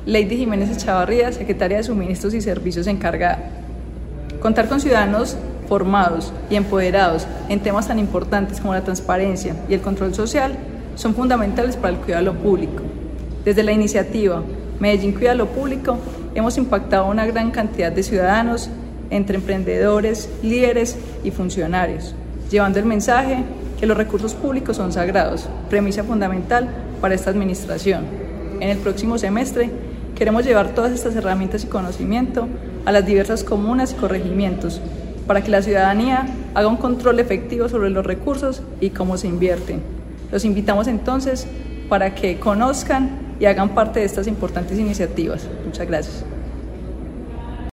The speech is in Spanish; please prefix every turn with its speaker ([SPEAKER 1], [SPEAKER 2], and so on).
[SPEAKER 1] Lady Jiménez Echavarría, secretaria de Suministros y Servicios encargada. Contar con ciudadanos formados y empoderados en temas tan importantes como la transparencia y el control social son fundamentales para el cuidado de lo público. Desde la iniciativa Medellín Cuida lo Público hemos impactado a una gran cantidad de ciudadanos, entre emprendedores, líderes y funcionarios, llevando el mensaje que los recursos públicos son sagrados, premisa fundamental para esta administración. En el próximo semestre queremos llevar todas estas herramientas y conocimiento a las diversas comunas y corregimientos para que la ciudadanía haga un control efectivo sobre los recursos y cómo se invierten. Los invitamos entonces para que conozcan y hagan parte de estas importantes iniciativas. Muchas gracias.